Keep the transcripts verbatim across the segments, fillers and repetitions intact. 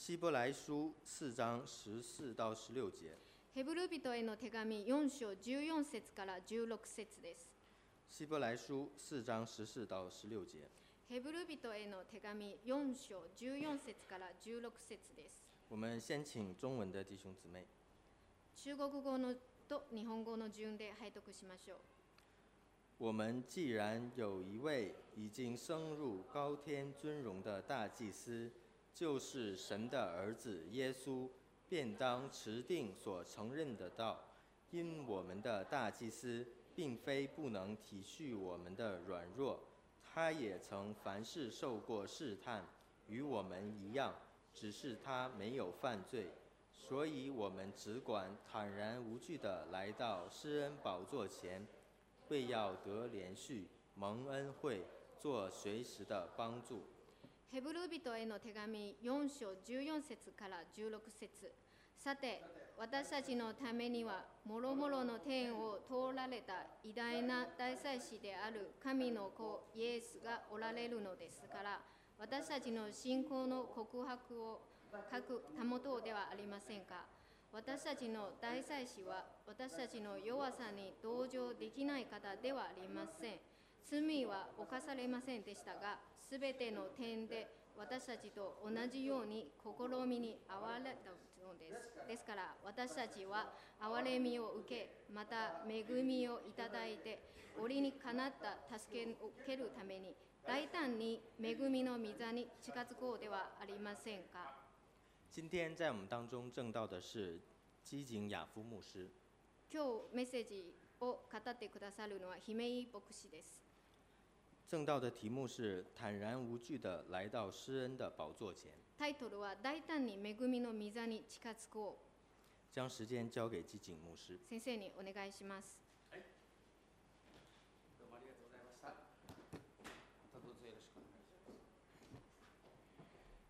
希伯来书四章十四到十六节。 ヘブル人への手紙よん章じゅうよん節からじゅうろく節です。 希伯来书四章十四到十六节。 ヘブル人への手紙よん章じゅうよん節からじゅうろく節です。 我们先请中文的弟兄姊妹。 中国語のと日本語の順で拝読しましょう。 我们既然有一位已经升入高天尊荣的大祭司，就是神的儿子耶稣，便当持定所承认的道。因我们的大祭司并非不能体恤我们的软弱，他也曾凡事受过试探，与我们一样，只是他没有犯罪。所以我们只管坦然无惧地来到施恩宝座前，为要得连续蒙恩惠，做随时的帮助。 ヘブル人への手紙よん章じゅうよん節からじゅうろく節。さて、私たちのためには、もろもろの天を通られた偉大な大祭司である神の子イエスがおられるのですから、私たちの信仰の告白を書くたもとではありませんか。私たちの大祭司は、私たちの弱さに同情できない方ではありません。罪は犯されませんでしたが、すべての点で私たちと同じように試みに遭われたのです。ですから、私たちは憐れみを受け、また恵みをいただいて、折にかなった助けを受けるために、大胆に恵みの御座に近づこうではありませんか。 今天在我们当中证道的是基井雅夫牧师。 今日メッセージを語ってくださるのは姫井牧師です。 正道的题目是坦然无惧地来到施恩的宝座前。 タイトルは大胆に恵みの御座に近づこう。 将时间交给基井牧师。 先生にお願いします。 はい。どうもありがとうございました。またどうぞよろしくお願いします。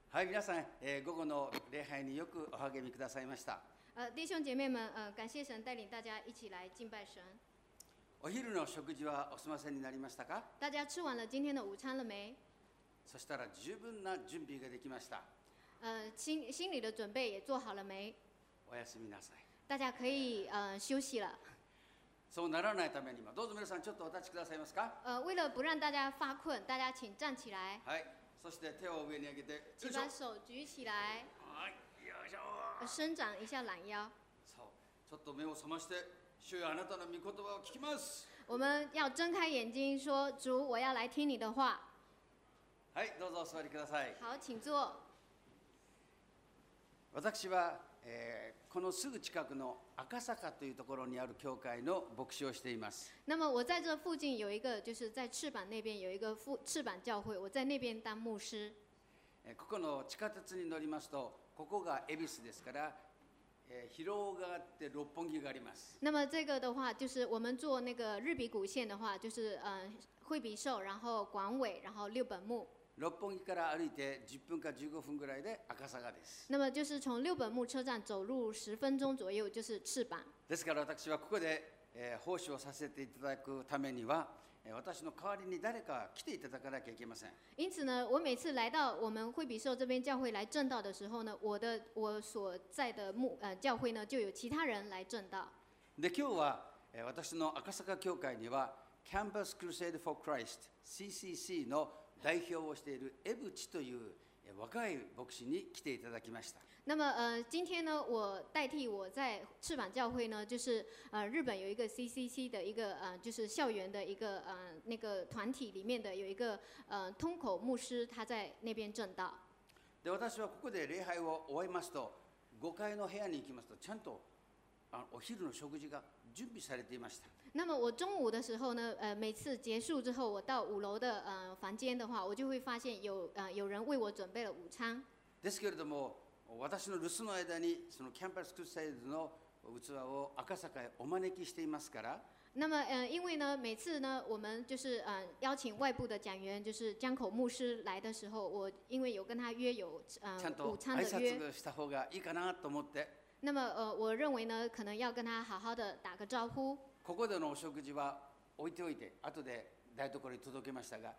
はい、皆さん、えー、午後の礼拝によくお励みくださいました。 呃，弟兄姐妹们，呃，感谢神带领大家一起来敬拜神。 お昼の食事はお済ませになりましたか？ 大家吃完了今天的午餐了没？ そしたら十分な準備ができました。 呃，心心里的准备也做好了没？ おやすみなさい。 大家可以呃休息了。 そうならないためにも、どうぞ皆さんちょっとお立ちくださいますか？ 呃，为了不让大家发困，大家请站起来。 はい。そして手を上に上げて、 请把手举起来。 はい。よいしょ。 伸展一下懒腰。 そう。ちょっと目を覚まして。主よあなたの御言葉を聞きます。 我们要睁开眼睛，说：“主，我要来听你的话。” はい、どうぞお座りください。 好，请坐。 私は、えー、このすぐ近くの赤坂というところにある教会の牧師をしています。 那么我在这附近有一个，就是在赤坂那边有一个附赤坂教会，我在那边当牧师。 えー、ここの地下鉄に乗りますと、ここが恵比寿ですから。広がって六本木があります。 那么这个的话，就是我们坐那个日比谷线的话，就是呃惠比寿，然后广尾，然后六本木。 六本木から歩いて十分か十五分ぐらいで赤坂です。 那么就是从六本木车站走路十分钟左右就是赤坂。 ですから私はここで、えー、奉仕をさせていただくためには。私の代わりに誰か来ていただかなきゃいけません。 因此呢，我每次来到我们惠比寿这边教会来正道的时候呢，我的我所在的牧呃教会呢，就有其他人来正道。 で今日は私の赤坂教会には Campus Crusade for Christ シーシーシー の代表をしている江淵という若い牧師に来ていただきました。 那么呃，今天呢，我代替我在赤坂教会呢，就是呃日本有一个 C C C 的一个呃，就是校园的一个呃那个团体里面的有一个呃通口牧师，他在那边正道。 で私はここで礼拝を終えますと、ごかいの部屋に行きますとちゃんとあのお昼の食事が準備されていました。 那么我中午的时候呢，呃，每次结束之后，我到五楼的呃房间的话，我就会发现有呃有人为我准备了午餐。 ですけれども、私の留守の間にそのキャンパスクルサイドの器を赤坂へお招きしていますから。 那么呃，因为呢，每次呢，我们就是呃邀请外部的讲员，就是江口牧师来的时候，我因为有跟他约有呃午餐的约。 ちゃんと挨拶した方がいいかなと思って。 那么呃，我认为呢，可能要跟他好好的打个招呼。 ここでのお食事は置いておいて、後で台所に届けましたが、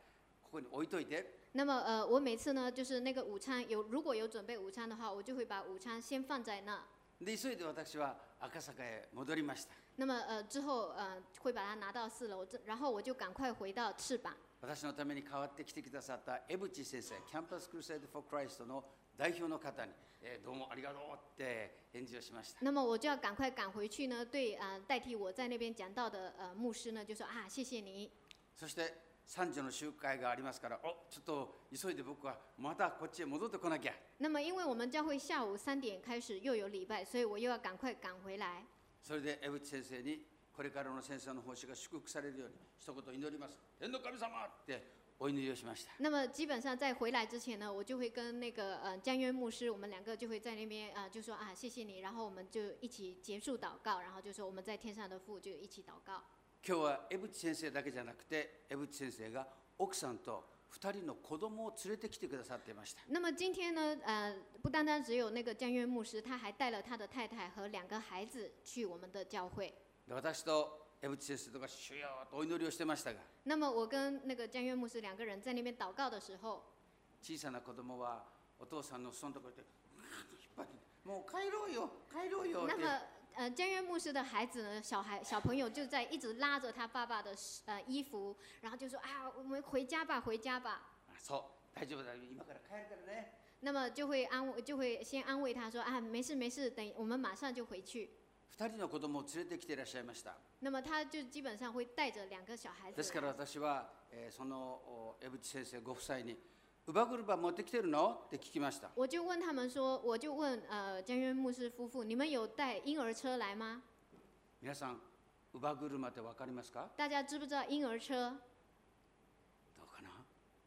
ここに置いといて。 那么呃，我每次呢，就是那个午餐有如果有准备午餐的话，我就会把午餐先放在那。 で急いで私は赤坂へ戻りました。 那么呃之后呃会把它拿到四楼，这然后我就赶快回到翅膀。 私のために代わって来てくださった江淵先生、キャンパスクルセイドフォークライストの代表の方に、えー、どうもありがとうって返事をしました。 那么我就要赶快赶回去呢，对呃代替我在那边讲道的呃牧师呢，就说啊谢谢你。 そして三女の集会がありますから、おちょっと急いで僕はまたこっちへ戻ってこなきゃ。 那么因为我们教会下午三点开始又有礼拜，所以我又要赶快赶回来。 それで江淵先生にこれからの先生の奉仕が祝福されるように一言祈ります。天の神様ってお祈りをしました。 那么基本上在回来之前呢，我就会跟那个呃江渊牧师，我们两个就会在那边呃就说啊谢谢你，然后我们就一起结束祷告，然后就说我们在天上的父就一起祷告。 今日は江淵先生だけじゃなくて、江淵先生が奥さんと二人の子供を連れてきてくださっていました。 那么今天呢，呃，不单单只有那个江渊牧师，他还带了他的太太和两个孩子去我们的教会。 で私と江淵先生とか主よとお祈りをしてましたが、 那么我跟那个江渊牧师两个人在那边祷告的时候， 小さな子供はお父さんの裾のところで引っ張って、もう帰ろうよ帰ろうよって。 那么呃，江渊牧师的孩子呢，小孩小朋友就在一直拉着他爸爸的呃衣服，然后就说啊，我们回家吧，回家吧。 そう大丈夫だよ今から帰るからね。 那么就会安慰，就会先安慰他说啊，没事没事，等我们马上就回去。 二人の子供を連れてきていらっしゃいました。 那么他就基本上会带着两个小孩子。 ですから私は、えー、その江淵先生ご夫妻に乳母車持ってきてるのって聞きました。 我就问他们说，我就问呃江渊牧师夫妇，你们有带婴儿车来吗？ 皆さん乳母車ってわかりますか？ 大家知不知道婴儿車？ どうかな？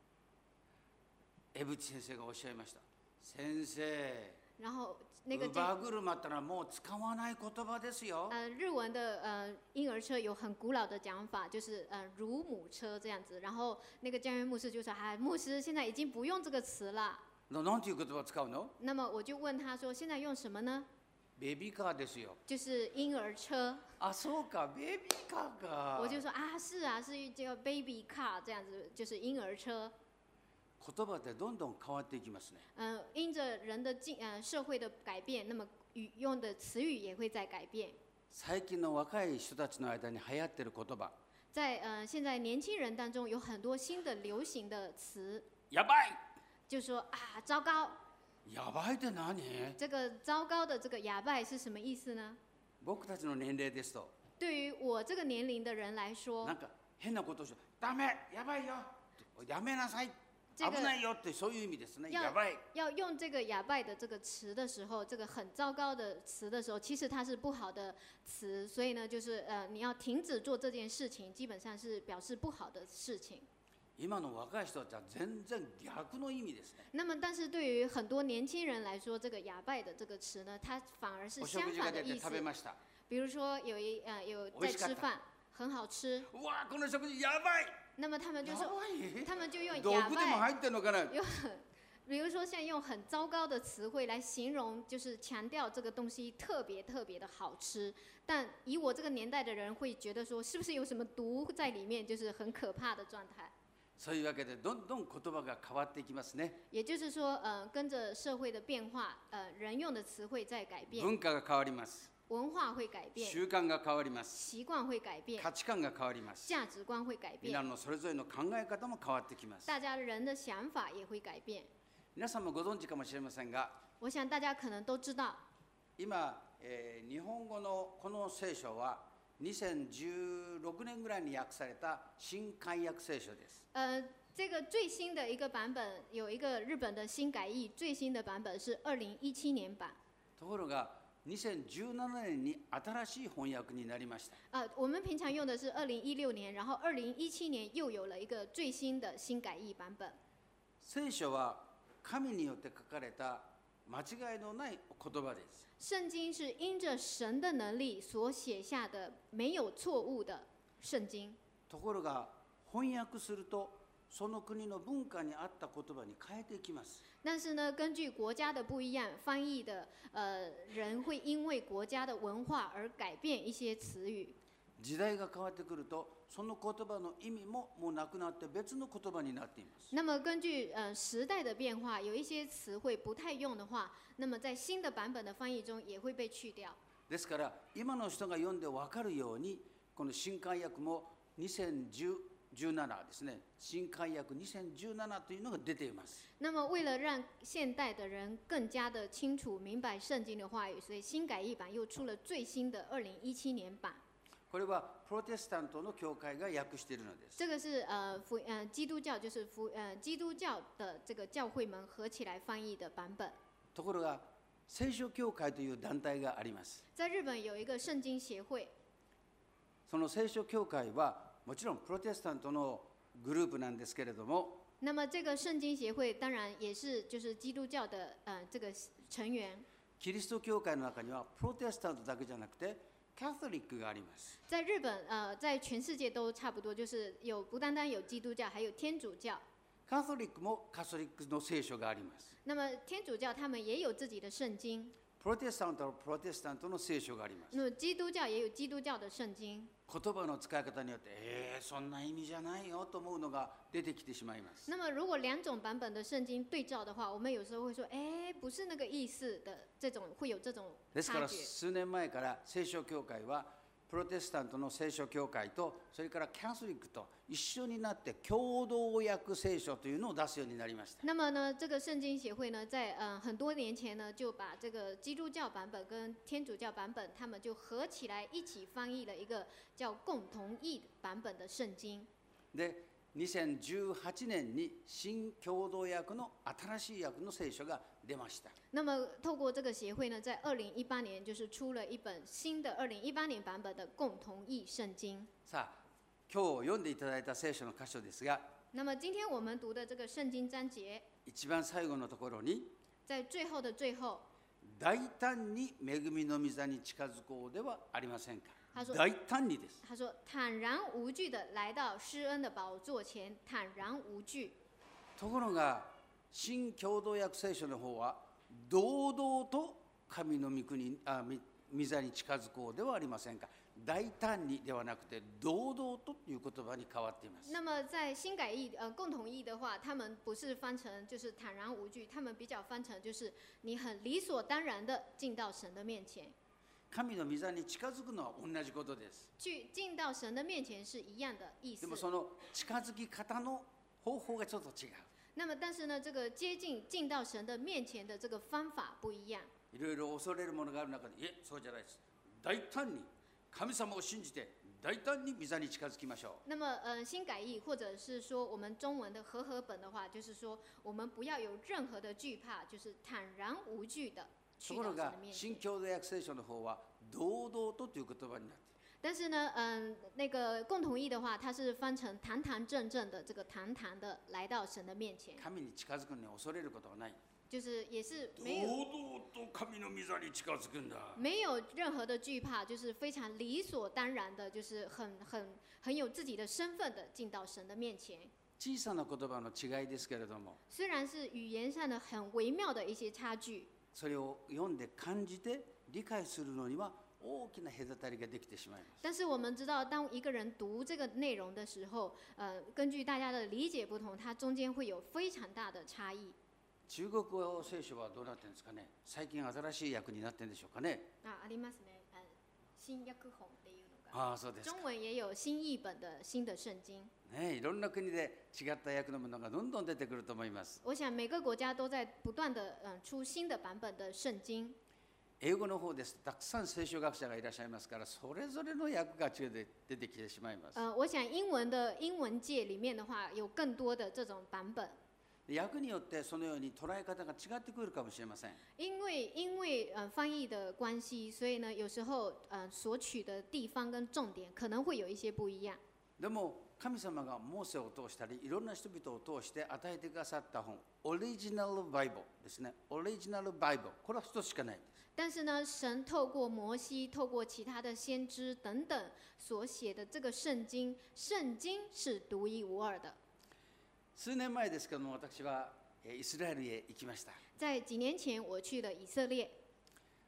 江淵先生がおっしゃいました。先生。 然后那个乳母車ってのはもう使わない言葉ですよ。 呃，日文的呃婴儿车有很古老的讲法，就是呃乳母车这样子。然后那个江渊牧师就说：“啊，牧师现在已经不用这个词了。” なんていう言葉を使うの？ 那么我就问他说：“现在用什么呢？” ベビーカーですよ。 就是婴儿车。 あ、そうか、ベビーカーか。 我就说啊，是啊，是叫 baby car 这样子，就是婴儿车。 言葉ってどんどん変わっていきますね。 嗯，因着人的进呃社会的改变，那么语用的词语也会在改变。 最近の若い人たちの間に流行っている言葉。 在呃现在年轻人当中有很多新的流行的词。 やばい。 就说啊，糟糕。 やばいって何？ 这个糟糕的这个哑巴是什么意思呢？ 僕たちの年齢ですと。 对于我这个年龄的人来说。 なんか変なことをしよう。ダメ、やばいよ。やめなさい。危ないよってそういう意味ですね。やばい。 要用这个哑巴的这个词的时候，这个很糟糕的词的时候，其实它是不好的词，所以呢，就是呃，你要停止做这件事情，基本上是表示不好的事情。 今の若い人たちは全然逆の意味ですね。 那么，但是对于很多年轻人来说，这个哑巴的这个词呢，它反而是相反的意思。比如说有一呃有在吃饭，很好吃。 哇，この食事やばい。 那么他们就说，他们就用哑巴。 毒でも入ってんのかな？ 用，比如说现在用很糟糕的词汇来形容，就是強調这个东西特别特别的好吃。但以我这个年代的人会觉得说，是不是有什么毒在里面，就是很可怕的状态。 そういうわけでどんどん言葉が変わっていきますね。 也就是说，呃，跟着社会的变化，呃，人用的词汇在改变。 文化が変わります。 文化会改变。 習慣が変わります。 習慣会改变。 価値観が変わります。 价值观会改变。 皆のそれぞれの考え方も変わってきます。 大家人的想法也会改变。 皆さんもご存知かもしれませんが、 我想大家可能都知道。 今、えー、日本語のこの聖書はにせんじゅうろくねんぐらいに訳された新漢訳聖書です。 呃。这个最新的一个版本有一个日本的新改译，最新的版本是二零一七年版。 ところがにせんじゅうななねんに新しい翻訳になりました。 呃，我们平常用的是二零一六年，然后二零一七年又有了一个最新的新改译版本。 聖書は神によって書かれた間違いのない言葉です。 圣经是因着神的能力所写下的没有错误的圣经。 ところが翻訳するとその国の文化に合った言葉に変えていきます。 但是呢，根据国家的不一样，翻译的呃人会因为国家的文化而改变一些词语。 時代が変わってくると、その言葉の意味ももうなくなって別の言葉になっています。 那么根据呃时代的变化，有一些词汇不太用的话，那么在新的版本的翻译中也会被去掉。 ですから今の人が読んで分かるように、この新漢訳もにせんじゅうななですね、新漢訳にせんじゅうななというのが出ています。 那么为了让现代的人更加的清楚明白圣经的话语，所以新改译版又出了最新的二零一七年版。 これはプロテスタントの教会が訳しているのです。 这个是呃福呃基督教就是福呃基督教的这个教会们合起来翻译的版本。 ところが聖書教会という団体があります。 在日本有一个圣经协会。 その聖書教会はもちろんプロテスタントのグループなんですけれども、 那么这个圣经协会当然也是就是基督教的呃这个成员。 キリスト教会の中にはプロテスタントだけじゃなくてキャトリックがあります。 在日本呃在全世界都差不多，就是有不单单有基督教，还有天主教。 キャトリックもカトリックの聖書があります。 那么天主教他们也有自己的圣经。 プロテスタントはプロテスタントの聖書があります。 那么基督教也有基督教的圣经。 言葉の使い方によってえー、そんな意味じゃないよと思うのが出てきてしまいます。 那么如果两种版本的圣经对照的话，我们有时候会说，哎，不是那个意思的，这种会有这种ですから差距。 数年前から聖書教会はプロテスタントの聖書教会とそれからキャトリックと一緒になって共同訳聖書というのを出すようになりました。 那么呢，这个圣经协会呢，在呃很多年前呢，就把这个基督教版本跟天主教版本，他们就合起来一起翻译了一个叫共同译版本的圣经。 で、にせんじゅうはちねんに新共同訳の新しい訳の聖書が出ました。 那么透过这个协会呢，在二零一八年就是出了一本新的二零一八年版本的共同译圣经。 さあ、今日読んでいただいた聖書の箇所ですが、 那么今天我们读的这个圣经章节， 一番最後のところに、 在最后的最后， 大胆に恵みの御座に近づこうではありませんか。 他说大胆にです。 他说坦然无惧的来到施恩的宝座前，坦然无惧。 ところが新共同訳聖書の方は堂々と神の御国あ御座に近づこうではありませんか。大胆にではなくて堂々とという言葉に変わっています。 那么在新改译呃共同译的话，他们不是翻成就是坦然无惧，他们比较翻成就是你很理所当然的进到神的面前。 神の御座に近づくのは同じことです。 去进到神的面前是一样的意思。 でもその近づき方の方法がちょっと違う。 那么但是呢，这个接近进到神的面前的这个方法不一样。 いろいろ恐れるものがある中で、いえ、そうじゃないです。大胆に神様を信じて大胆に御座に近づきましょう。 那么呃新改译或者是说我们中文的和合本的话，就是说我们不要有任何的惧怕，就是坦然无惧的。 ところが新共同訳聖書の方は堂々とという言葉になっている。 但是呢，嗯，那个共同译的话，它是翻成堂堂正正的，这个堂堂的来到神的面前， 神に近づくのに恐れることはない。 就是也是没有堂々と神の御座に近づくんだ。 没有任何的惧怕，就是非常理所当然的，就是很很很有自己的身份的进到神的面前。 小さな言葉の違いですけれども、 虽然是语言上的很微妙的一些差距， それを読んで感じて理解するのには大きな隔たりができてしまいます。 但是我们知道，当一个人读这个内容的时候，呃，根据大家的理解不同，它中间会有非常大的差异。 中国語聖書はどうなってるんですかね。最近新しい訳になってるんでしょうかね。 あ、ありますね。呃新訳本っていうのが。 ああ、そうですか。 中文也有新译本的新的圣经。 ね、いろんな国で違った訳のものがどんどん出てくると思います。 我想每个国家都在不断的嗯、呃、出新的版本的圣经。 英語の方ですとたくさん聖書学者がいらっしゃいますから、それぞれの訳が違って出てきてしまいます。 呃，我想英文的英文界里面的话，有更多的这种版本。 訳によってそのように捉え方が違ってくるかもしれません。 因为因为呃翻译的关系，所以呢，有时候呃所取的地方跟重点可能会有一些不一样。 でも神様がモーセを通したりいろんな人々を通して与えてくださった本、オリジナルバイブルですね。オリジナルバイブル、これは一つしかないんです。 但是呢，神透过摩西，透过其他的先知等等所写的这个圣经，圣经是独一无二的。 数年前ですけども、私はイスラエルへ行きました。 在几年前，我去了以色列。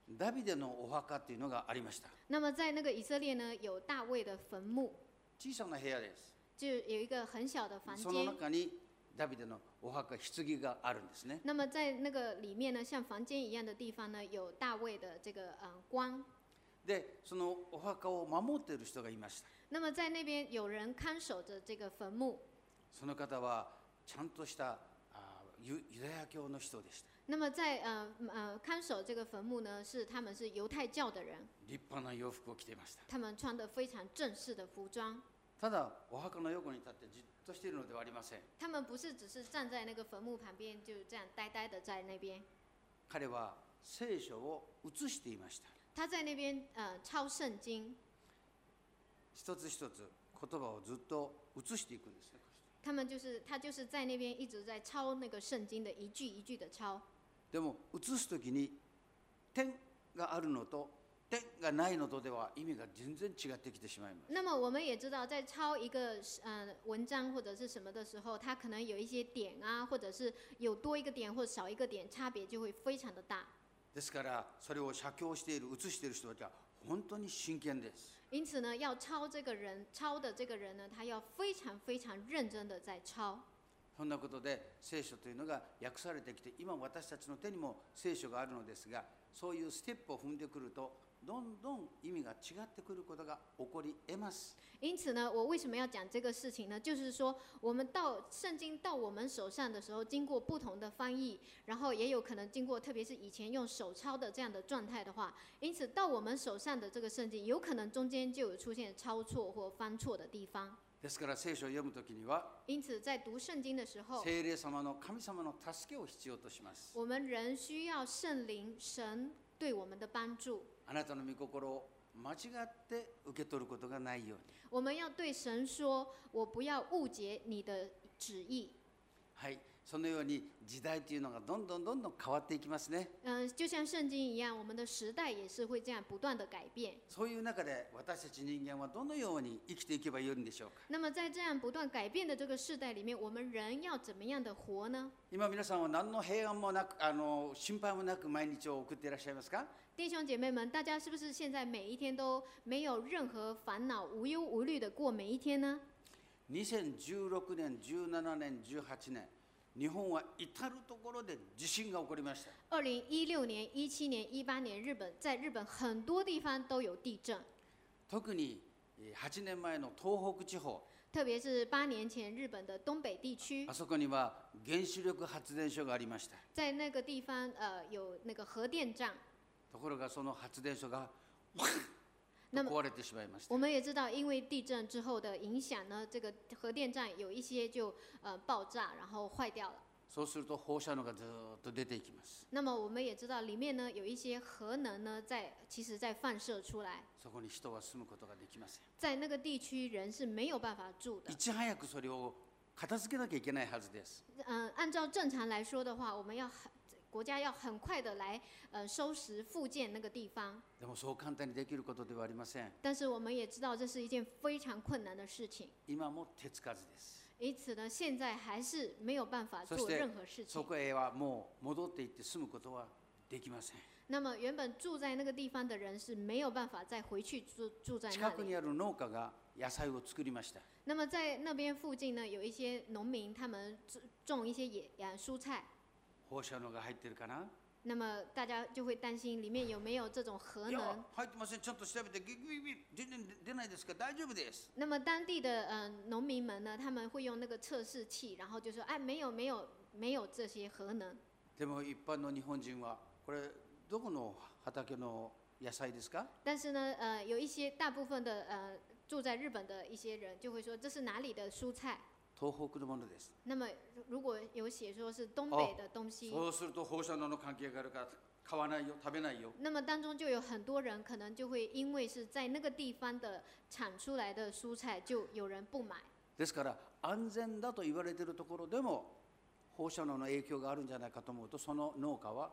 ダビデのお墓というのがありました。 那么在那个以色列呢，有大卫的坟墓， 小さな部屋です。 就有一个很小的房その间。 中にダビデのお墓、棺があるんですね。 那么在那个里面呢，像房间一样的地方呢，有大卫的这个呃光。 で、そのお墓を守っている人がいました。 那么在那边有人看守着这个坟墓。 その方はちゃんとしたあユユダヤ教の人でした。 那么在呃呃看守这个坟墓呢，是他们是犹太教的人， 立派な洋服を着ていました。 他们穿得非常正式的服装。 ただお墓の横に立ってじっとしているのではありません。 他们不是只是站在那个坟墓旁边，就这样呆呆的在那边。 彼は聖書を写していました。 他在那边呃抄圣经， 一つ一つ言葉をずっと写していくんですね。 他们就是他就是在那边一直在抄那个圣经的一句一句的抄。 でも写すときに点があるのと点がないのとでは意味が全然違ってきてしまいます。 那么我们也知道，在抄一个呃文章或者是什么的时候，它可能有一些点啊，或者是有多一个点或者少一个点，差别就会非常的大。 ですからそれを写経している写している人たちは本当に真剣です。 因此呢，要抄这个人抄的这个人呢，他要非常非常认真的在抄。 そんなことで聖書というのが訳されてきて、今私たちの手にも聖書があるのですが、そういうステップを踏んでくるとどんどん意味が違ってくることが起こり得ます。 因此呢，我为什么要讲这个事情呢？就是说，我们到圣经到我们手上的时候，经过不同的翻译，然后也有可能经过，特别是以前用手抄的这样的状态的话，因此到我们手上的这个圣经，有可能中间就有出现抄错或翻错的地方。 ですから聖書を読むときには、 因此在读圣经的时候， 聖霊様の神様の助けを必要とします。 我们人需要圣灵、神对我们的帮助。 あなたの御心を間違って受け取ることがないように。 我们要对神说：“我不要误解你的旨意。” はい、そのように時代というのがどんどんどんどん変わっていきますね。 嗯，就像圣经一样，我们的时代也是会这样不断的改变。 そういう中で私たち人間はどのように生きていけばよいんでしょうか。 那么在这样不断改变的这个世代里面，我们人要怎么样的活呢？ 今皆さんは何の平安もなく、あの心配もなく毎日を送っていらっしゃいますか？ 弟兄姐妹们，大家是不是现在每一天都没有任何烦恼、无忧无虑的过每一天呢？ にせんじゅうろくねん、じゅうななねん、じゅうはちねん、日本は至る所で地震が起こりました。 二零一六年、一七年、一八年，日本在日本很多地方都有地震， 特にはちねんまえの東北地方、 特别是八年前日本的东北地区あ，そこには原子力発電所がありました。 在那个地方呃有那个核电站。 ところがその発電所が那么壊れてしまいました。 我们也知道，因为地震之后的影响呢，这个核电站有一些就呃爆炸，然后坏掉了。 そうすると放射能がずっと出ていきます。 那么我们也知道，里面呢有一些核能呢在其实在放射出来， そこに人は住むことができません。 在那个地区人是没有办法住的い。ち早くそれを片付けなきゃいけないはずです。 嗯、按照正常来说的话，我们要很国家要很快的来呃收拾复建那个地方。 でもそう簡単にできることではありません。 但是我们也知道，这是一件非常困难的事情。 今も手つかずです。 因此呢，现在还是没有办法做そして任何事情そ。こへはもう戻っていって住むことはできません。 那么原本住在那个地方的人是没有办法再回去住住在那里。 近くにある農家が野菜を作りました。 那么在那边附近呢，有一些农民，他们种一些野呃蔬菜。 放射能が入ってるかな？ 那么大家就会担心里面有没有这种核いや能。 入ってません。ちゃんと調べてギギギ全然出ないですか？大丈夫です。 那么当地的呃农民们呢，他们会用那个测试器，然后就说，哎，没有没有没有这些核能。 でも一般の日本人はこれどこの畑の野菜ですか？ 但是呢，呃，有一些大部分的呃住在日本的一些人就会说，这是哪里的蔬菜？ 東北のものです。 那么如果有写说是东北的东西， そうすると放射能の関係があるから買わないよ、食べないよ。 那么当中就有很多人可能就会因为是在那个地方的产出来的蔬菜，就有人不买。 ですから安全だと言われているところでも放射能の影響があるんじゃないかと思うと、その農家は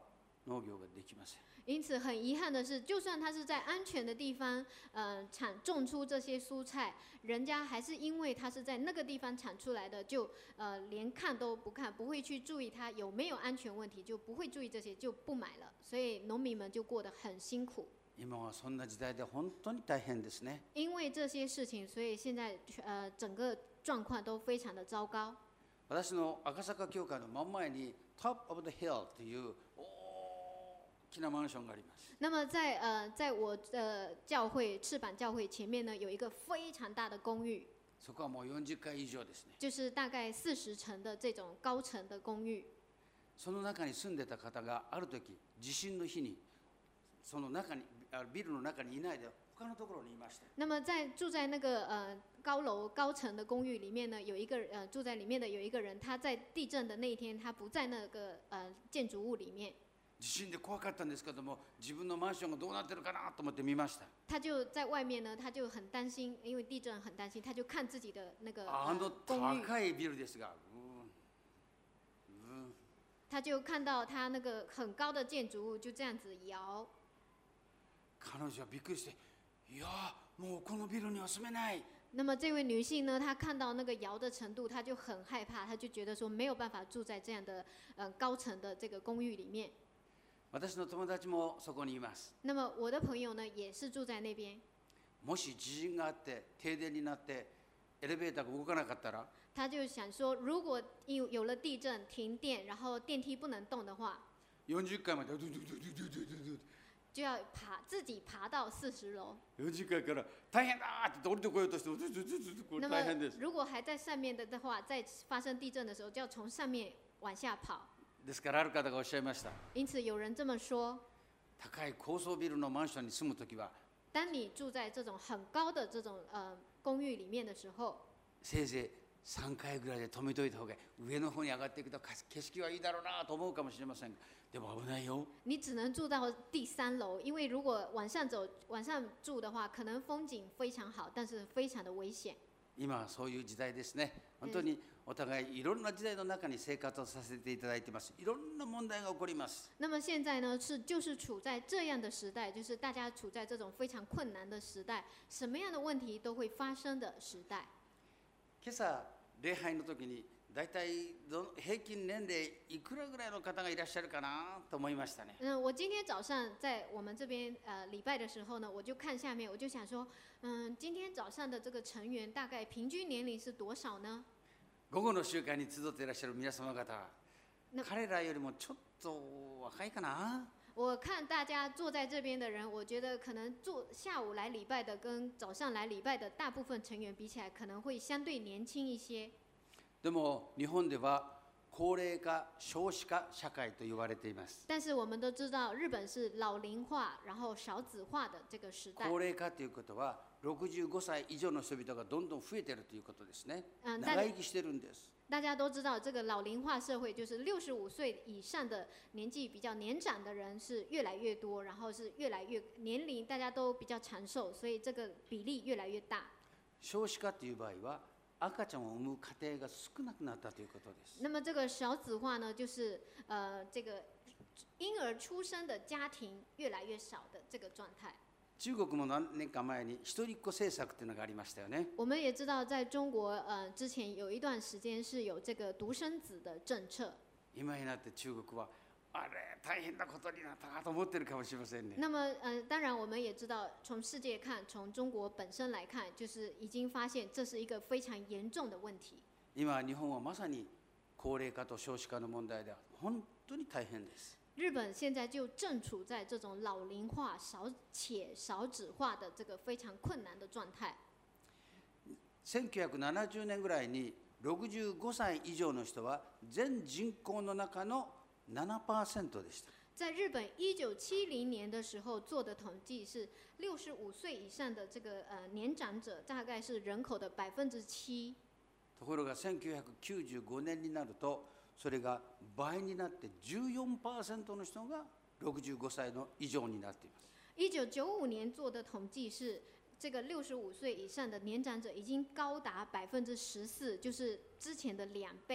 農業ができません。 因此很遗憾的是，就算他是在安全的地方，呃，产种出这些蔬菜，人家还是因为他是在那个地方产出来的，就呃连看都不看，不会去注意它有没有安全问题，就不会注意这些，就不买了。所以农民们就过得很辛苦。 今はそんな時代で本当に大変ですね。 因为这些事情，所以现在呃整个状况都非常的糟糕。 私の赤坂教会の真ん前に Top of the Hill という大きなマンションがあります。 那么在呃，在我的教会赤坂教会前面呢，有一个非常大的公寓， そこはもうよんじゅっかい以上ですね。 就是大概四十层的这种高层的公寓。 その中に住んでた方がある時地震の日にその中にビルの中にいないで他のところにいました。 那么在住在那个呃高楼高层的公寓里面呢，有一个呃住在里面的有一个人，他在地震的那一天，他不在那个呃建筑物里面。 地震で怖かったんですけども、自分のマンションがどうなってるかなと思って見ました。 他就在外面呢，他就很担心，因为地震很担心，他就看自己的那个、 あの呃、公寓。 高いビルですが、 他就看到他那个很高的建筑物就这样子摇。 彼女はびっくりして、いやもうこのビルには住めない。 那么这位女性呢，她看到那个摇的程度，她就很害怕，她就觉得说没有办法住在这样的呃高层的这个公寓里面。 私の友達もそこにいます。 那么我的朋友呢，也是住在那边。 もし地震があって停電になってエレベーターが動かなかったら、 他就想说，如果有有了地震、停电，然后電梯不能動的話， よんじゅっかいまでドゥドゥドゥドゥドゥドゥドゥ就要爬自己爬到四十楼。 よんじゅっかいから大変だって降りてこようとして、ドゥドゥドゥドゥこれ那么大変です。 如果还在上面的的话，在发生地震的时候，就要从上面往下跑。 ですからある方がおっしゃいました。 因此有人这么说： 高い高層ビルのマンションに住むときは、 当你住在这种很高的这种呃公寓里面的时候， せいぜいさんかいぐらいで止めといた方がいい。上の方に上がっていくと景色はいいだろうなと思うかもしれませんが、でも危ないよ。 你只能住到第三楼，因为如果往上走、往上住的话，可能风景非常好，但是非常的危险。 今はそういう時代ですね。本当にお互いいろんな時代の中に生活をさせていただいています。いろんな問題が起こります。 那么现在呢，是就是处在这样的时代，就是大家处在这种非常困难的时代，什么样的问题都会发生的时代。 今朝礼拝の時にだいたい平均年齢いくらぐらいの方がいらっしゃるかなと思いましたね。 嗯，我今天早上在我们这边呃礼拜的时候呢，我就看下面，我就想说，嗯，今天早上的这个成员大概平均年龄是多少呢？ 午後の集会に集っていらっしゃる皆様方、 那彼らよりもちょっと若いかな。 我看大家坐在这边的人，我觉得可能坐下午来礼拜的跟早上来礼拜的大部分成员比起来，可能会相对年轻一些。 でも日本では高齢化少子化社会と言われています。 但是我们都知道，日本是老龄化然后少子化的这个时代。 高齢化ということはろくじゅうごさい以上の人々がどんどん増えているということですね。 嗯， 長生きしてるんです。 大家都知道，这个老龄化社会就是六十五岁以上的年纪比较年长的人是越来越多，然后是越来越年龄大家都比较长寿，所以这个比例越来越大。 少子化という場合は赤ちゃんを産む家庭が少なくなったということです。 那么这个少子化呢，就是呃这个婴儿出生的家庭越来越少的这个状态。 中国も何年か前に一人っ子政策というのがありましたよね。 我们也知道，在中国呃之前有一段时间是有这个独生子的政策。 今になって中国はあれ大変なことになったかと思ってるかもしれませんね。 那么呃当然我们也知道，从世界看，从中国本身来看，就是已经发现这是一个非常严重的问题。 今日本はまさに高齢化と少子化の問題では本当に大変です。 日本现在就正处在这种老龄化少且少子化的这个非常困难的状态。 せんきゅうひゃくななじゅうねんぐらいにろくじゅうごさい以上の人は全人口の中の ななパーセント でした。 在日本一九七零年的时候做的统计是，六十五岁以上的这个呃年长者大概是人口的百分之七。 ところがせんきゅうひゃくきゅうじゅうごねんになるとそれが倍になってじゅうよんパーセントの人がろくじゅうごさいの以上になっています。 一九九五年做的统计是，这个六十五岁以上的年长者已经高达百分之十四，就是之前的两倍。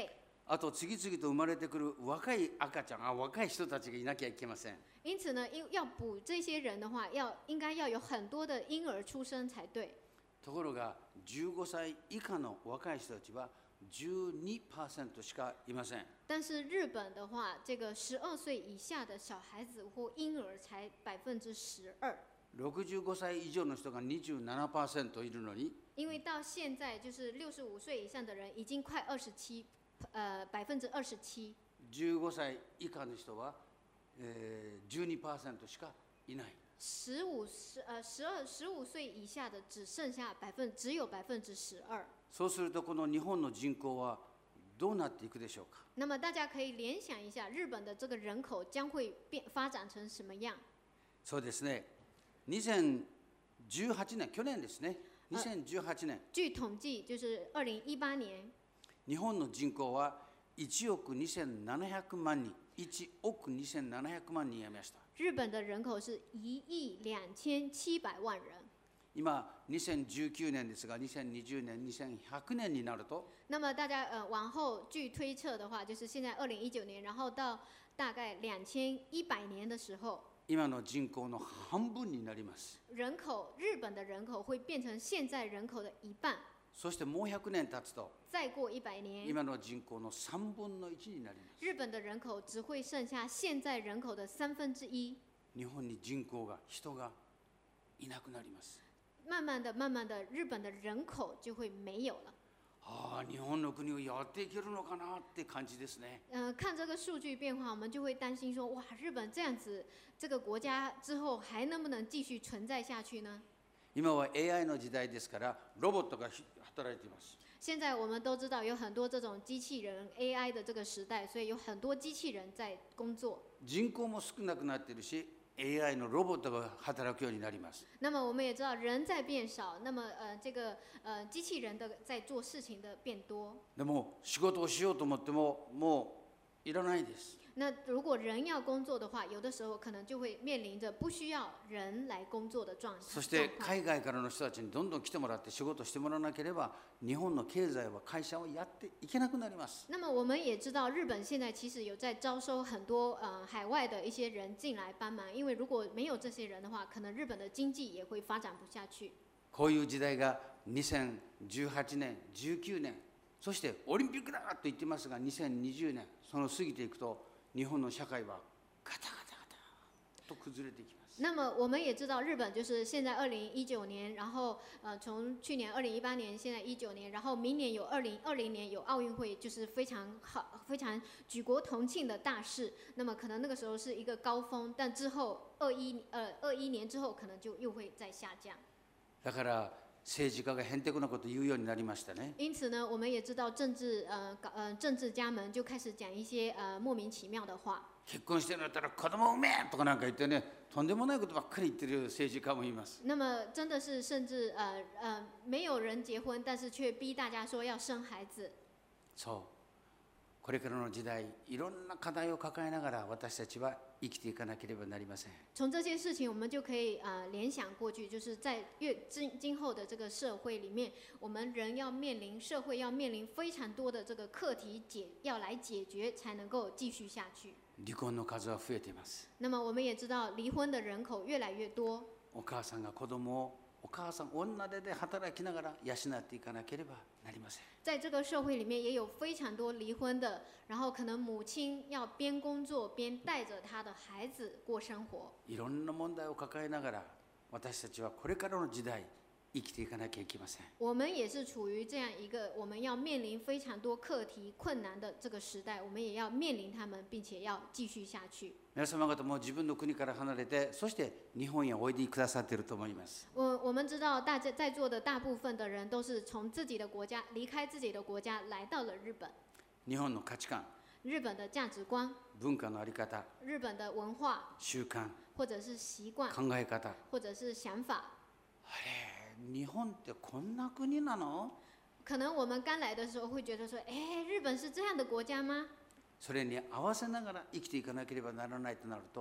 あと次々と生まれてくる若い赤ちゃん、あ若い人たちがいなきゃいけません。 因此呢，因要补这些人的话，要应该要有很多的婴儿出生才对。 ところがじゅうごさい以下の若い人たちは じゅうにパーセント しかいません。 但是日本的话，这个十二岁以下的小孩子或婴儿才百分之十二。 ろくじゅうごさい以上の人が にじゅうななパーセント いるのに、 因为到现在就是六十五岁以上的人已经快二十七，呃，百分之二十七。 じゅうごさい以下の人は、えー、じゅうにパーセント しかいない。 十五十呃十二十五岁以下的只剩下百分只有百分之十二。 そうするとこの日本の人口はどうなっていくでしょうか。 那么大家可以联想一下，日本的这个人口将会变发展成什么样？ そうですね。にせんじゅうはちねん、去年ですね。にせんじゅうはちねん。 据统计，就是二零一八年， 日本の人口はいちおくにせんななひゃくまんにん、いちおくにせんななひゃくまんにんいました。 日本的人口是一亿两千七百万人。 今にせんじゅうきゅうねんですが、にせんにじゅうねん、にせんひゃくねんになると、 那么大家呃往后据推测的话，就是现在二零一九年，然后到大概两千一百年的时候， 今の人口の半分になります。 人口日本的人口会变成现在人口的一半。 そしてもうひゃくねん経つと、 再过一百年， 今の人口のさんぶんのいちになります。 日本的人口只会剩下现在人口的三分之一。 日本に人口が人がいなくなります。 慢慢的、慢慢的，日本的人口就会没有了。 ああ、日本の国をやっていけるのかなって感じですね。 嗯、呃，看这个数据变化，我们就会担心说，哇，日本这样子，这个国家之后还能不能继续存在下去呢？ 今は エーアイ の時代ですから、ロボットが働いています。 现在我们都知道有很多这种机器人 A I 的这个时代，所以有很多机器人在工作。 人口も少なくなっているし、エーアイ のロボットが働くようになります。 那么我们也知道人在变少，那么呃这个呃机器人的在做事情的变多。 でも仕事をしようと思ってももういらないです。 那如果人要工作的话，有的时候可能就会面临着不需要人来工作的状そして状况。 海外からの人たちにどんどん来てもらって仕事してもらわなければ、日本の経済は会社はやっていけなくなります。 那么我们也知道，日本现在其实有在招收很多呃海外的一些人进来帮忙，因为如果没有这些人的话，可能日本的经济也会发展不下去。 こういう時代がにせんじゅうはちねん、じゅうきゅうねん、そしてオリンピックだと言ってますが、にせんにじゅうねん、その過ぎていくと日本の社会はガタガタガタと崩れていきます。 那么我们也知道，日本就是现在二零一九年，然后呃从去年二零一八年，现在一九年，然后明年有二零二零年有奥运会，就是非常好、非常举国同庆的大事。那么可能那个时候是一个高峰，但之后二一呃二一年之后，可能就又会再下降。 だから政治家がへんてこなこと言うようになりましたね。 因此呢，我们也知道政治呃搞呃政治家们就开始讲一些呃莫名其妙的话。 結婚してるんだったら子供を産めとかなんか言ってね、とんでもないことばっかり言ってる政治家もいます。 那么真的是甚至呃呃没有人结婚，但是却逼大家说要生孩子。 そう、これからの時代、いろんな課題を抱えながら私たちは生きていかなければなりません。 从这些事情，我们就可以呃联想过去，就是在越今今后的这个社会里面，我们人要面临社会要面临非常多的这个课题解要来解决，才能够继续下去。 離婚の数は増えています。 那么我们也知道，离婚的人口越来越多。 お母さんが子供をお母さん女手で働きながら養っていかなければなりません。 在这个社会里面，也有非常多离婚的，然后可能母亲要边工作边带着她的孩子过生活。 いろんな問題を抱えながら、私たちはこれからの時代生きていかなきゃいけません。 我们也是处于这样一个我们要面临非常多课题困难的这个时代，我们也要面临他们，并且要继续下去。 皆様方も自分の国から離れて、そして日本へおいでくださっていると思います。 我我们知道，大家在座的大部分的人都是从自己的国家离开自己的国家，来到了日本。 日本の価値観、 日本的价值观、 文化の在り方、 日本的文化、 習慣、 或者是习惯、 考え方、 或者是想法。 あれ、日本ってこんな国なの？ 可能我们刚来的时候会觉得说，哎，日本是这样的国家吗？ それに合わせながら生きていかなければならないとなると、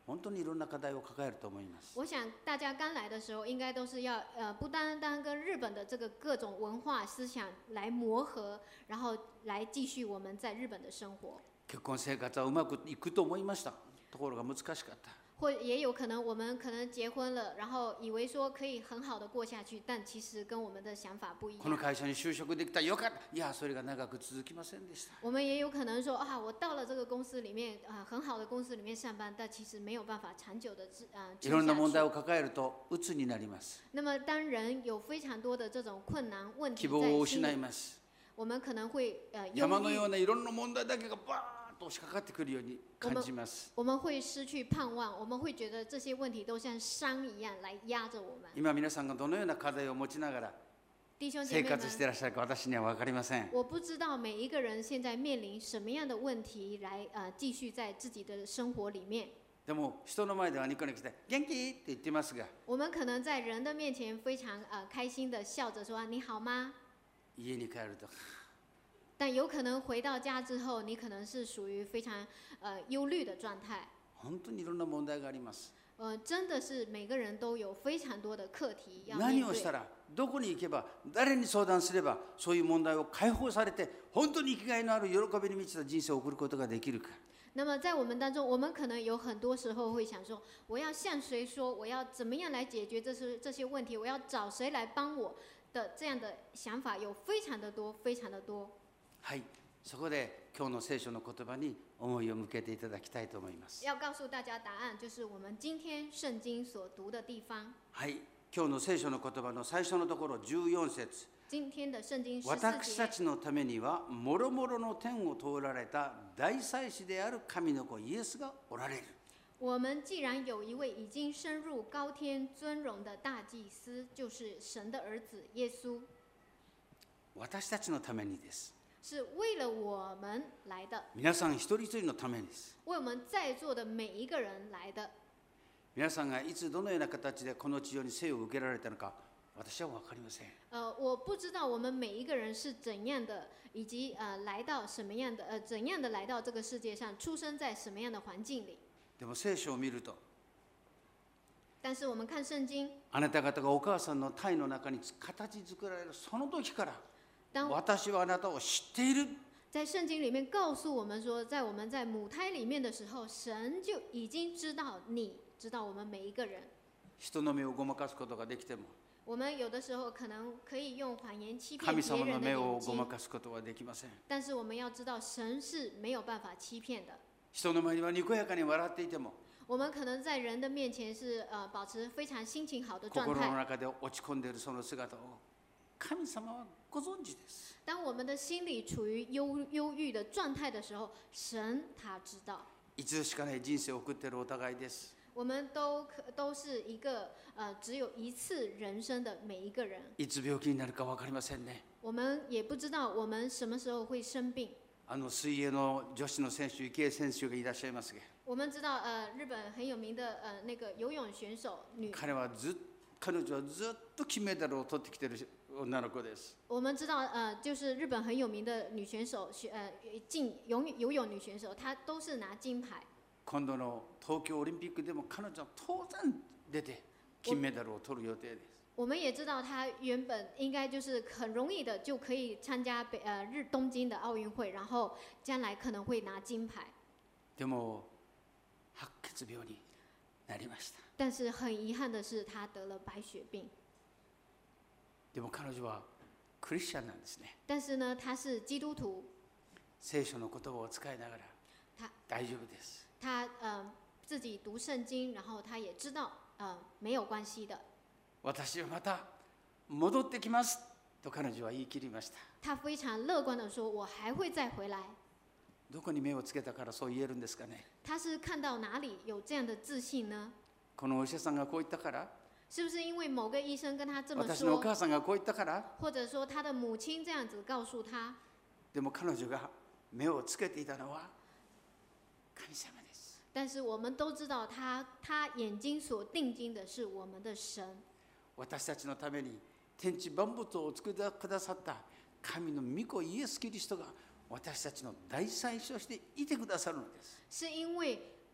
本当にいろんな課題を抱えると思います。 我想大家刚来的时候，应该都是要呃，不单单跟日本的这个各种文化思想来磨合，然后来继续我们在日本的生活。 結婚生活はうまくいくと思いました。ところが難しかった。 或也有可能我们可能结婚了，然后以为说可以很好的过下去，但其实跟我们的想法不一この样。 会社に就職できたよかった。いや、それが長く続きませんでした。 我们也有可能说啊，我到了这个公司里面啊、呃，很好的公司里面上班，但其实没有办法长久的呃いろんな問題撑下を抱えると鬱になります。 去。那么当人有非常多的这种困难问题希望を在心里， 失います。 我们可能会呃忧山のよう郁， ないろんな問題だけがバーッと押しかかってくるように感じます。 我们会失去盼望，我们会觉得这些问题都像山一样来压着我们。 今皆さんがどのような課題を持ちながら弟兄姐生妹活してい们， らっしゃるか私には分かりません。 我不知道每一个人现在面临什么样的问题来呃继续在自己的生活里面。 でも人の前ではニコニコして元気って言ってますが、 我们可能在人的面前非常呃开心的笑着说你好吗？ 家に帰ると但有可能回到家之后，你可能是属于非常呃忧虑的状态。 本当にいろんな問題があります。 呃，真的是每个人都有非常多的课题要面对。 何をしたら、どこに行けば、誰に相談すれば、そういう問題を解放されて、本当に生きがいのある喜びに満ちた人生を送ることができるか。 那么在我们当中，我们可能有很多时候会想说，我要向谁说？我要怎么样来解决这些这些问题？我要找谁来帮我的这样的想法有非常的多，非常的多。 はい、そこで今日の聖書の言葉に思いを向けていただきたいと思います。 要告诉大家答案，就是我们今天圣经所读的地方。 はい、今日の聖書の言葉の最初のところじゅうよん節。 今天的圣经十四私た节， ちのためにはもろもろの天を通られた大祭司である神の子イエスがおられる。 我们既然有一位已经升入高天尊荣的大祭司，就是神的儿子耶稣， 私たちのためにです。 是为了我们来的， 皆さん一人一人のためです。 为我们在座的每一个人来的。 皆さんがいつどのような形でこの地上に生を受けられたのか、私は分かりません。 呃，我不知道我们每一个人是怎样的，以及呃来到什么样的呃怎样的来到这个世界上，出生在什么样的环境里。 でも聖書を見ると、 但是我们看圣经， あなた方がお母さんの胎の中に形作られるその時から、 当私はあなたを知っている。 在圣经里面告诉我们说，在我们在母胎里面的时候，神就已经知道你，知道我们每一个人。 人の目をごまかすことができても、 我们有的时候可能可以用谎言欺骗神别様の目人的眼睛， をごまかすことはできません。 但是我们要知道，神是没有办法欺骗的。 人の前にはにこやかに笑っていても、 我们可能在人的面前是呃保持非常心情好的状心の态， 中で落ち込んでいるその姿を神様はご存知です。 当我们的心里处于忧忧郁的状态的时候，神他知道。 一度しかない人生を送っているお互いです。 我们都可都是一个呃只有一次人生的每一个人， いつ病気になるか分かりませんね。 我们也不知道我们什么时候会生病。 あの水泳の女子の選手、池江選手がいらっしゃいますが、 我们知道呃日本很有名的呃那个游泳选手女， 彼はずっ彼女はずっと金メダルを取ってきている女の子です。 我们知道呃就是日本很有名的女选手选呃进游游泳女选手，她都是拿金牌。 今度の東京オリンピックでも彼女は当然出て金メダルを取る予定です。 我们也知道，她原本应该就是很容易的就可以参加北呃日东京的奥运会，然后将来可能会拿金牌。 でも白血病になりました。 但是很遗憾的是，她得了白血病。 でも彼女はクリスチャンなんですね。 但是呢，她是基督徒， 聖書の言葉を使いながら她大丈夫です。 她呃自己读圣经，然后她也知道呃没有关系的。 私はまた戻ってきますと彼女は言い切りました。 她非常乐观的说：“我还会再回来。” どこに目をつけたからそう言えるんですかね。 她是看到哪里有这样的自信呢？ このお医者さんがこう言ったから、 是不是因为某个医生跟她这么私のお说， 母さんがこう言ったから。 或者说她的母亲这样子告诉她？ でも彼女が目をつけていたのは神様です。 但是我们都知道她，她眼睛所定睛的是我们的神。 私たちのために天地万物を作ってくださった神の御子イエス・キリストが私たちの大祭司としていてくださるのです。 是因为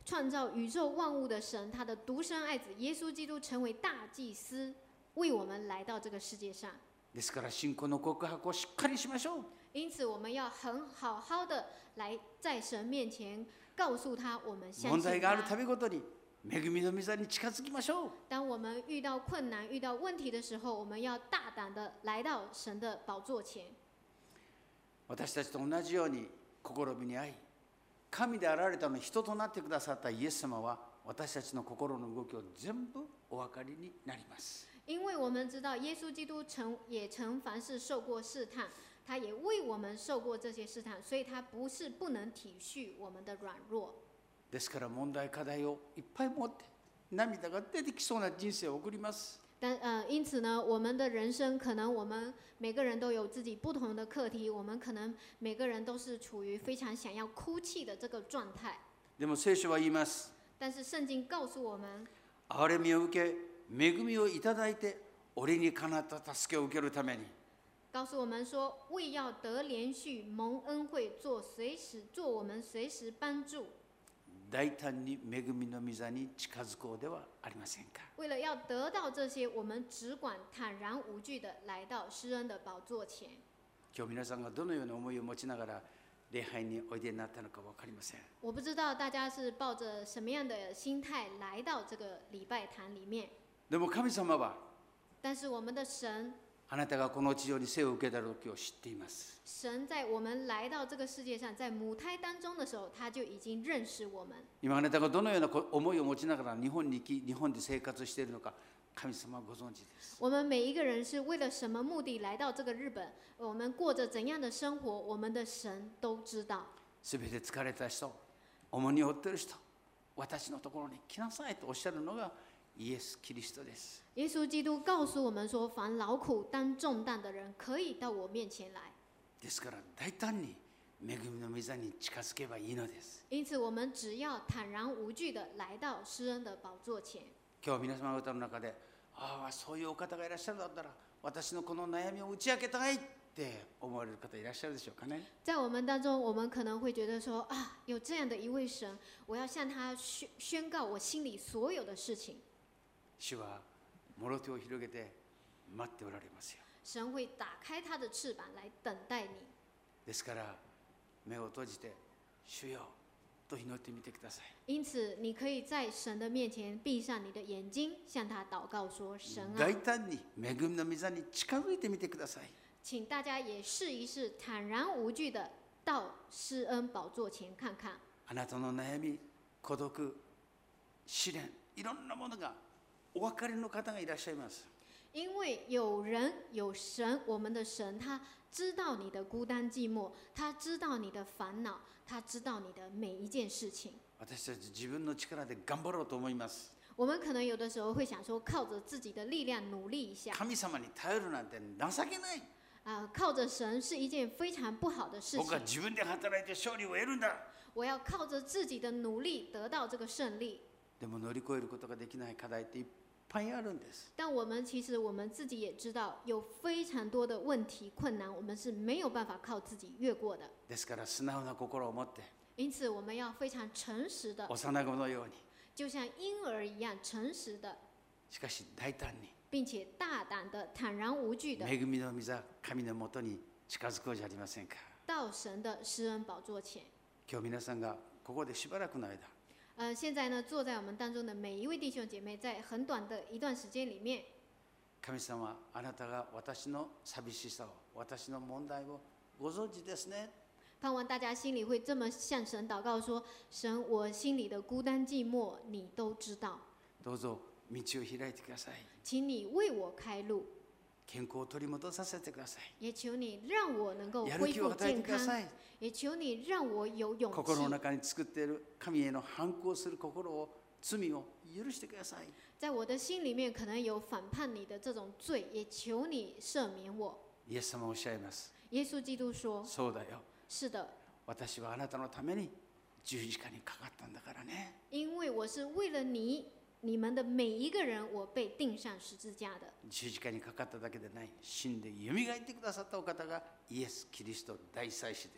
创造宇宙万物的神，他的独生爱子耶稣基督成为大祭司，为我们来到这个世界上。 ですから信仰の告白をしっかりしましょう。 因此，我们要很好好的来在神面前告诉他，我们相問題信があるた他。 びごとに恵みの御座に近づきましょう。 当我们遇到困难、遇到问题的时候，我们要大胆的来到神的宝座前。 私たちと同じように試みに遭い、神であられたのに人となってくださったイエス様は、私たちの心の動きを全部お分かりになります。 因为我们知道耶稣基督曾也曾凡事受过试探，他也为我们受过这些试探，所以他不是不能体恤我们的软弱。 ですから問題課題をいっぱい持って涙が出てきそうな人生を送ります。 但呃，因此呢，我们的人生可能我们每个人都有自己不同的课题，我们可能每个人都是处于非常想要哭泣的这个状态。 でも聖書は言います。 但是圣经告诉我们， 憐れみを受け、恵みをいただいて、俺にかなった助けを受けるために。 告诉我们说，为要得连续蒙恩惠，做随时做我们随时帮助。 大胆に恵みの御座に近づこうではありませんか。 为了要得到这些，我们只管坦然无惧的来到施恩的宝座前。 今日皆さんがどのような思いを持ちながら礼拝においでになったのか分かりません。 我不知道大家是抱着什么样的心态来到这个礼拜堂里面， でも神様は但是我们的神， あなたがこの地上に生を受けた時を知っています。 神在我们来到这个世界上，在母胎当中的时候，他就已经认识我们。 今あなたがどのような思いを持ちながら日本に来、日本で生活しているのか、神様はご存知です。 我们每一个人是为了什么目的来到这个日本？我们过着怎样的生活？我们的神都知道。 すべて疲れた人、重荷を負っている人、私のところに来なさいとおっしゃるのがイエス・キリストです。 耶稣基督告诉我们说：“凡劳苦担重担的人，可以到我面前来。” ですから大胆に恵みの御座に近づけばいいのです。 因此，我们只要坦然无惧的来到施恩的宝座前。 今日皆様方の中で、ああ、そういうお方がいらっしゃるだったら、私のこの悩みを打ち明けたいって思われる方いらっしゃるでしょうかね。 在我们当中，我们可能会觉得说：“啊，有这样的一位神，我要向他宣宣告我心里所有的事情。” 主はもろ手を広げて待っておられますよ。 神会打开他的翅膀来等待你。 ですから目を閉じて主よと祈ってみてください。 因此，你可以在神的面前闭上你的眼睛，向他祷告说：“神啊， 大胆に恵みの御座に近づいてみてください。 请大家也试一试，坦然无惧的到施恩宝座前看看。 あなたの悩み、孤独、試練、いろんなものがお分かりの方がいらっしゃいます。 因为有人有神，我们的神他知道你的孤单寂寞，他知道你的烦恼，他知道你的每一件事情。 私たち自分の力で頑張ろうと思います。 我们可能有的时候会想说，靠着自己的力量努力一下。 神様に頼るなんて情けない。 啊、呃，靠着神是一件非常不好的事僕は情。 自分で働いて勝利を得るんだ。 我要靠着自己的努力得到这个胜利。 でも乗り越えることができない課題っていっぱいあるんです。 但我们其实我们自己也知道，有非常多的问题困难，我们是没有办法靠自己越过的。 ですから素直な心を持って因此，我们要非常诚实的， 幼子のように、 就像婴儿一样诚实的， しかし大胆に并且大胆的、坦然無懼的恵みの御座、神のもとに近づこうじゃありませんか。 到神的施恩宝座前。 今日皆さんがここでしばらくの間、 呃，现在呢，坐在我们当中的每一位弟兄姐妹，在很短的一段时间里面， 神様、あなたが私の寂しさを、私の問題をご存知ですね。 盼望大家心里会这么向神祷告说：神，我心里的孤单寂寞，你都知道， どうぞ道を開いてください。 请你为我開路， 健康を取り戻させてください。 也求你讓我能夠やる恢復気を与えて健康， ください。 也求你讓我有勇心の氣， 中に作っている神への反抗する心を、罪を許してください。 在我的心里面可能有反叛你的這種罪，也求你赦免我。 イエス様おっしゃいます。 耶穌基督說： そうだよ。 是的， 私はあなたのために十字架にかかったんだからね。 因為我是為了你。你們的每一個人，我被釘上十字架的。 十字架にかかっただけでない、死んで蘇ってくださったお方がイエス・キリスト大祭司です。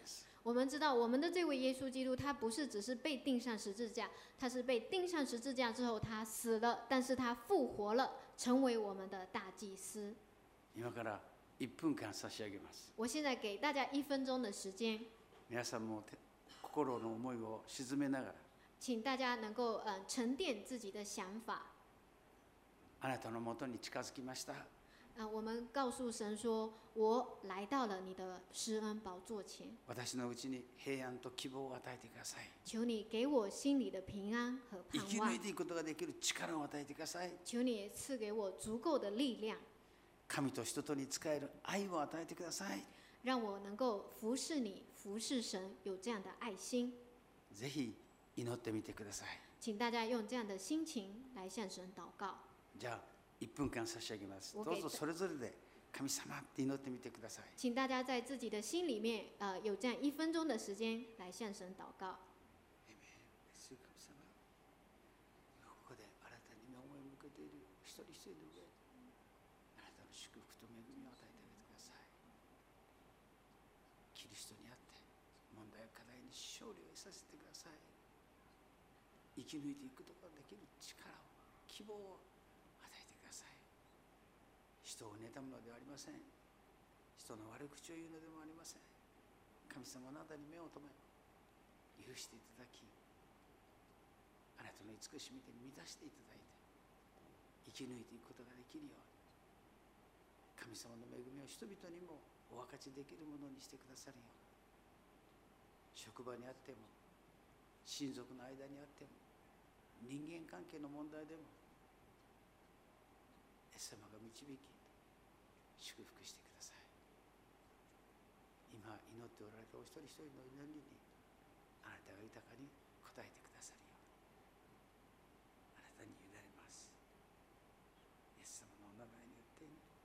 我们知道，我们的这位耶稣基督，他不是只是被钉上十字架，他是被钉上十字架之后，他死了，但是他复活了，成为我们的大祭司。 今からいっぷんかん差し上げます。 我现在给大家一分钟的时间， 皆さんも心の思いを沈めながら、 请大家能够呃沉淀自己的想法。 あなたのもとに近づきました。 啊、我们告诉神说：“我来到了你的施恩宝座前， 私のうちに平安と希望を与えてください。 求你给我心里的平安和生き盼望， 抜いていくことができる力を与えてください。 求你赐给我足够的力量， 神と人とに仕える愛を与えてください。 让我能够服侍你、服侍神，有这样的爱心。 ぜひ祈ってみてください。 请大家用这样的心情来向神祷告。 じゃあいっぷんかん差し上げます。 我给どうぞそれぞれで神様って祈ってみてください。 请大家在自己的心里面，呃，有这样一分钟的时间来向神祷告。 主神様、ここであなたに思いを向けている一人一人の上、あなたの祝福と恵みを与えてあげてください。キリストにあって問題や課題に勝利を得させてください。生き抜いていくことができる力を、希望を与えてください。人を妬むのではありません。人の悪口を言うのでもありません。神様、あなたに目を留め許していただき、あなたの慈しみで満たしていただいて生き抜いていくことができるように、神様の恵みを人々にもお分かちできるものにしてくださるように、職場にあっても親族の間にあっても人間関係の問題でもイエス様が導き祝福してください。今祈っておられたお一人一人の祈りにあなたが豊かに応えてくださるようにあなたに委ねます。イエス様のお名前によって祈ります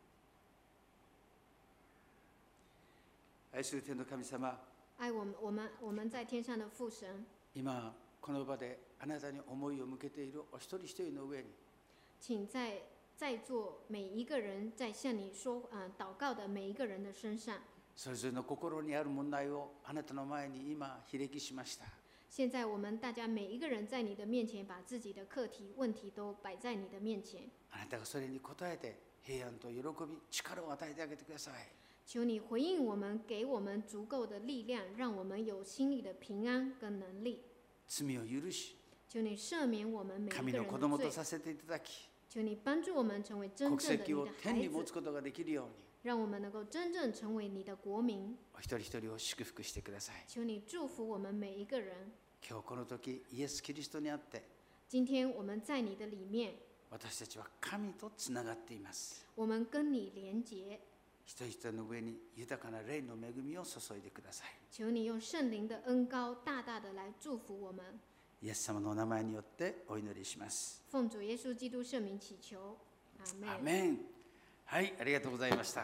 。愛する天の神様、 爱我们，我们我们在天上的父神， 今この場であなたに思いを向けているお一人一人の上に、 请在在座每一个人在向你说，呃，祷告的每一个人的身上， それぞれの心にある問題をあなたの前に今ひれきしました。 现在我们大家每一个人在你的面前，把自己的课题、问题都摆在你的面前， あなたがそれに応えて平安と喜び、力を与えてあげてください。 求你回应我们，给我们足够的力量，让我们有心里的平安跟能力。 罪を許し、 求你赦免我们每一神个の子供人的罪， とさせていただき、 求你帮助我们成为真国正的籍を你的孩天に持つ子， ことができるように、 让我们能够真正成为你的国民。 お一人一人を祝福してください。 求你祝福我们每一个人。 今日この時、イエス・キリストにあって、 今天我们在你的里面， 私たちは神とつながっています。 我们跟你连结。 一人一人の上に豊かな霊の恵みを注いでください。 求你用圣灵的恩膏，大大的来祝福我们。 イエス様のお名前によってお祈りします。 奉主耶稣基督圣名祈求，阿门。 アメン。はい、ありがとうございました。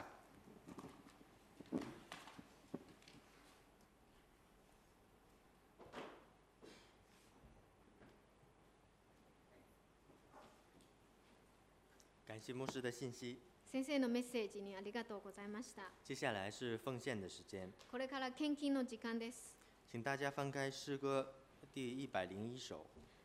感谢牧师的信息。 先生のメッセージにありがとうございました。 接下来是奉献的时间， これから献金の時間です。 请大家翻开诗歌第一百零一首。